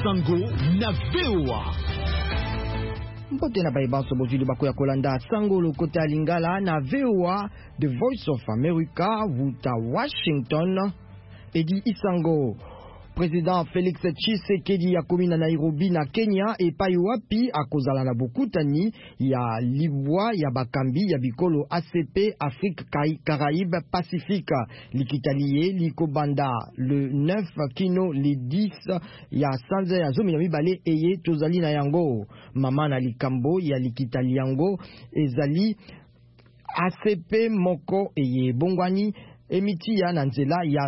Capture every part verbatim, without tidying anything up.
Isango na V O A. Mpote na baibanso bozuli bako ya kolanda Sango lokota lingala na V O A, The Voice of America, vuta Washington. Edi Isango. Président Félix Tshisekedi ya komi na Nairobi na Kenya epai wapi akozala na bokutani ya libwa ya bakambi ya bikolo A C P Afrique Caraïbe Pacifique likitaliye likobanda le neuf kino le dix ya sanza ya zomi na mibale eye tozali na yango mama na likambo ya likitali yango ezali A C P moko eye bongwani emitia na nzela ya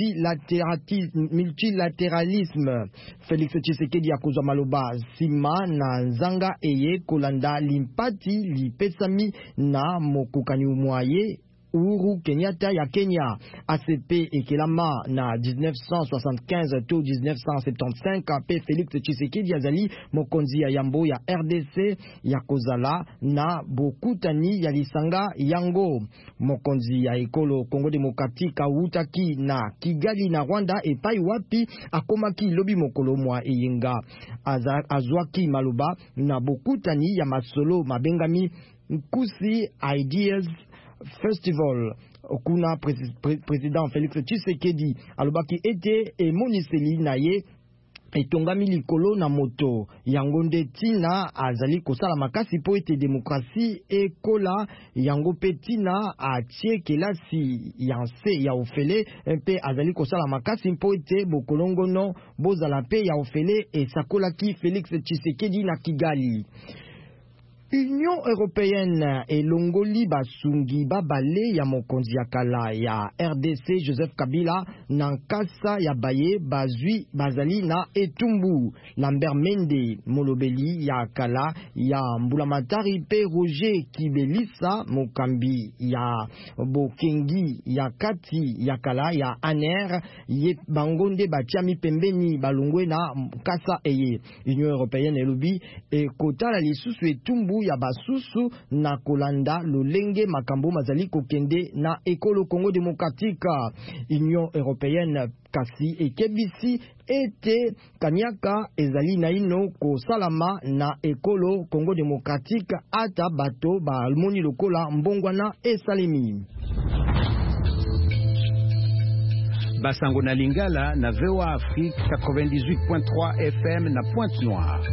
multilateralisme. Félix Tshisekedi akozwa maloba sima na nzanga eye kolanda limpati lipesami na mokokani umwaye Uhuru Kenyatta ya Kenya. A C P ekelama na dix-neuf cent soixante-quinze to dix-neuf cent soixante-quinze pe Félix Tshisekedi azali mokonzi ya yambo ya R D C ya kozala na bokutani ya lisanga yango. Mokonzi ya ekolo Congo Démocratique awutaki na Kigali na Rwanda epai wapi akomaki lobi mokolo mwa eyenga azwaki maloba na bokutani ya masolo mabengami Nkusi Ideas Festival. Kuna président Félix Tshisekedi alobaki ete emoniseli na ye etongami likolo na moto yango nde tina azali kosala makasi po ete demokrasi ekola yango pe tina atie kelasi ya nse ya ofele mpe azali kosala makasi po ete bokolongono bozala pe ya ofele esakolaki Félix Tshisekedi na Kigali. Union Européenne elongoli basungi babale ya mokonzi ya kala ya R D C Joseph Kabila na nkasa ya baye bazwi bazali na etumbu. Lambert Mende molobeli ya kala ya mbulamatari pe Roger Kibelisa mokambi ya bokengi ya kati ya kala ya Aner ye bangonde batiami pembeni balongwe na nkasa eye. Union Européenne elobi ekotala lisusu etumbu ya basusu na kolanda lolenge makambo mazali kokende na ekolo Congo Démocratique. Union Européenne kasi ekebisi ete kanyaka ezali na ino kosalama na ekolo Congo Démocratique ata bato balmoni lokola mbongwana esalemi. Basango na Lingala na V O A Afrique quatre-vingt-dix-huit point trois F M na Pointe-Noire.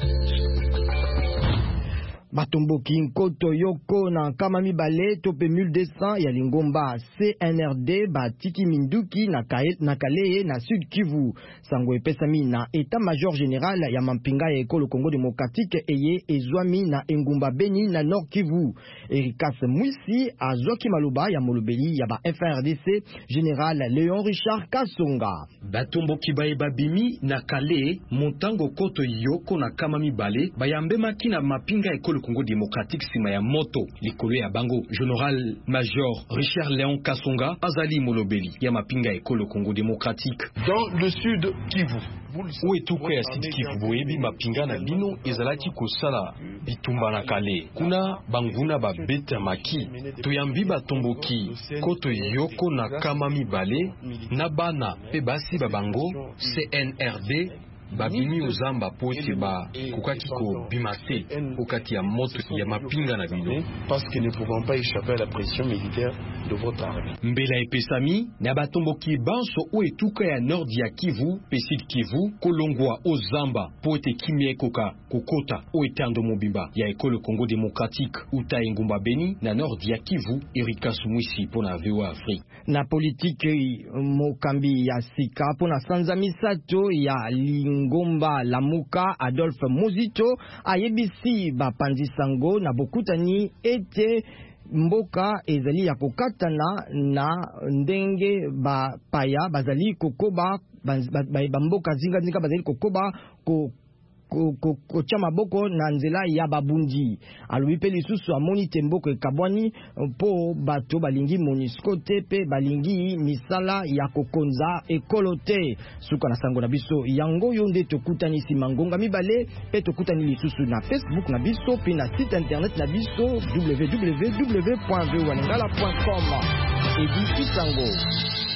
Batomboki nkoto yoko na kama mibale tope mille deux cents ya lingomba C N R D batiki minduki na, kae, na Kaleye na Sud Kivu. Sango epesami na État-Major Général ya mampinga ya ekolo Congo Démocratique eye ezwami na Engumba Beni na Nord Kivu. Erikas Mwisi azwaki maloba ya molobeli ya ba F R D C Général Léon Richard Kasonga. Batomboki bae babimi na Kaleye montango koto yoko na kama mibale bayambemaki na mapinga ya ekolo Congo Démocratique sima ya moto likolo ya bango Général Major Richard Léon Kasonga azali molobeli ya mapinga ekolo Congo Démocratique. Dans le sud Kivu où etuka ya Sud Kivu boyebi mapinga na bino ezalaki kosala bitumba na kale kuna banguna babeta maki toyambi batomboki koto yoko na kama mibale na bana pe basi babango C N R D babimi uzamba pote ba kukaki ko bimate okati ya moto ya mapinga na bino parce que ne pouvons pas échapper à la pression militaire de votre armée. Mbela epesami na batomboki banso o etuka ya nord ya Kivu pe Sud Kivu kolongwa ozamba pote kimie koka kokota o etando mobimba ya ekolo Congo Démocratique uta Engumba Beni na nord ya Kivu. Erika Sumwisi pona V O A Afrique. Na politiki mokambi ya sika pona sanza misato ya Lingomba Lamuka Adolphe Muzito ayebisi bapanzi sango na bokutani ete mboka ezali ya kokatana na ndenge ba paya bazali kokoba ba mboka zinga zinga bazali kokoba ko kocha maboko na nzela ya babundi. Alobi pe lisusu amoni temboko ekabwani po bato balingi MONUSCO te pe balingi misala ya kokonza ekolo te. Suka na sango na biso yango yo nde tokutani sima ngonga mibale pe tokutani lisusu na Facebook na biso pe na site internet na biso w w w point v o a lingala point com. Edi Isango.